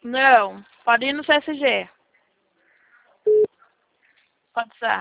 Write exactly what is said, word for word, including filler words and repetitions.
Não, pode ir no C S G. Pode ser.